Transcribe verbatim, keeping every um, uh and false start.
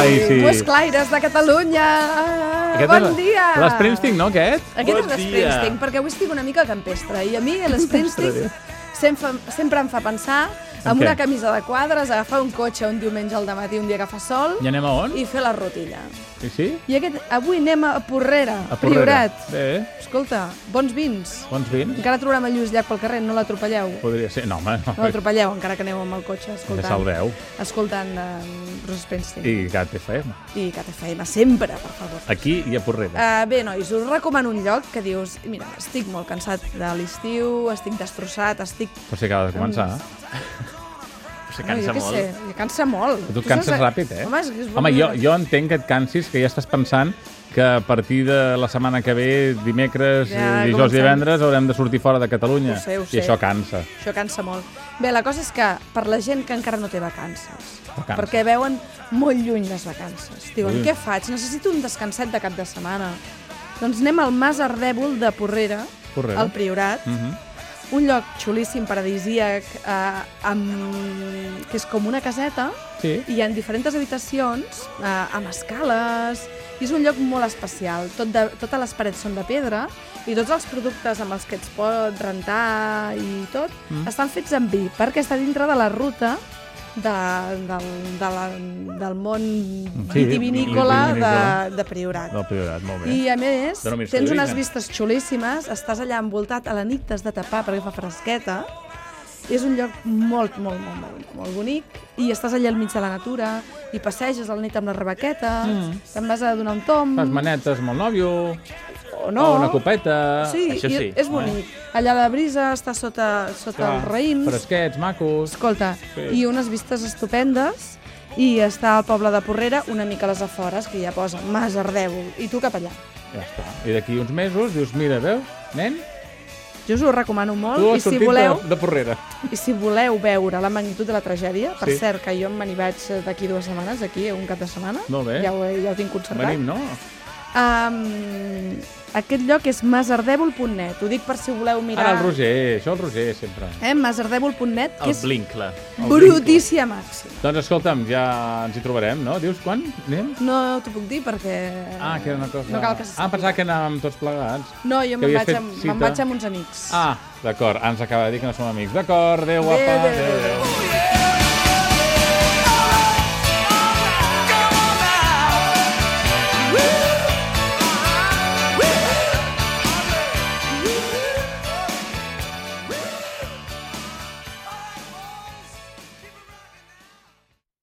Ai, sí. Musclaires de Catalunya! Aquest Bon és dia! L'Springsteen, no, aquest? Aquest Bon és l'Springsteen, perquè avui estic una mica campestre i a mi l'Springsteen sempre, sempre em fa pensar En amb què? una camisa de quadres, agafar un cotxe un diumenge al dematí, un dia que fa sol, I anem a on? i fer la rutilla. Sí, sí? I aquest, avui anem a Porrera, A Porrera. Priorat. Bé, Escolta, bons vins. bons vins. Encara trobem el Lluís Llach pel carrer, no l'atropelleu. Podria ser. No, home, no. No l'atropelleu, encara que aneu amb el cotxe Ja escoltant. salveu. Escoltant uh, Bruce Springsteen. I Cat F M. I Cat F M, sempre, per favor. Aquí i a Porrera. Uh, bé, nois, us recomano un lloc que dius, mira, estic molt cansat de l'estiu, estic destrossat, estic... Però si acaba de començar. Se No, cansa jo què molt. sé, cansa molt. Tu et canses saps- ràpid, eh? Home, és, és Home, jo, jo entenc que et cansis, que ja estàs pensant que a partir de la setmana que ve, dimecres, Ja, ja, dijous i comencem. divendres, haurem de sortir fora de Catalunya. Ho sé, ho I sé. això cansa. Això cansa molt. Bé, la cosa és que per la gent que encara no té vacances, Vacances. perquè veuen molt lluny les vacances, diuen, Ui. què faig? Necessito un descanset de cap de setmana. Doncs anem al Mas Ardèvol de Porrera, Porrera. al Priorat, Mhm. un lloc xulíssim, paradisíac, eh, amb... que és com una caseta, Sí. i hi ha diferents habitacions eh, amb escales, i és un lloc molt especial. Tot de, totes les parets són de pedra i tots els productes amb els que ets pot rentar i tot Mm. estan fets amb vi, perquè està dintre de la ruta de, del, de la, del món Sí, vitivinícola vitivinícola. de, de Priorat. Del Priorat, molt bé. I a més, Dóna més tens colorina. unes vistes xulíssimes, estàs allà envoltat, a la nit t'has de tapar perquè fa fresqueta, i és un lloc molt, molt, molt, molt, molt bonic, i estàs allà al mig de la natura, i passeges a la nit amb la rebequeta, Mm. te'n vas a donar un tom, Fas manetes amb el nòvio, o no. o una copeta... Sí, Això i sí. és bonic. Allà la brisa està sota, sota Clar, els raïms, Fresquets, macos... escolta, Sí. i unes vistes estupendes, i està al poble de Porrera, una mica a les afores, que ja posa Mas Ardèvol, i tu cap allà. Ja està. I d'aquí uns mesos dius, mira, veus, nen? Jo us ho recomano molt, Tu i has si sortit voleu... de, de Porrera. I si voleu veure la magnitud de la tragèdia, per Sí. cert, que jo me n'hi vaig d'aquí dues setmanes, aquí, un cap de setmana, Molt bé. ja ho, he- ja ho tinc concertat. Venim, no? Um, aquest lloc és masardèvol punt net, ho dic per si voleu mirar... Ara el Roger, això el Roger sempre. Eh, masardèvol punt net, que El és Blinkla. brutícia màxima. Doncs escolta'm, ja ens hi trobarem, no? Dius quan anem? No t'ho puc dir perquè... Ah, que era una cosa... No cal que se Ah, pensava que anàvem tots plegats. No, jo que me'n havies vaig, fet amb, cita. me'n vaig amb uns amics. Ah, d'acord, ens acaba de dir que no som amics. D'acord, adéu, guapa. Adéu, adéu. Adéu, adéu.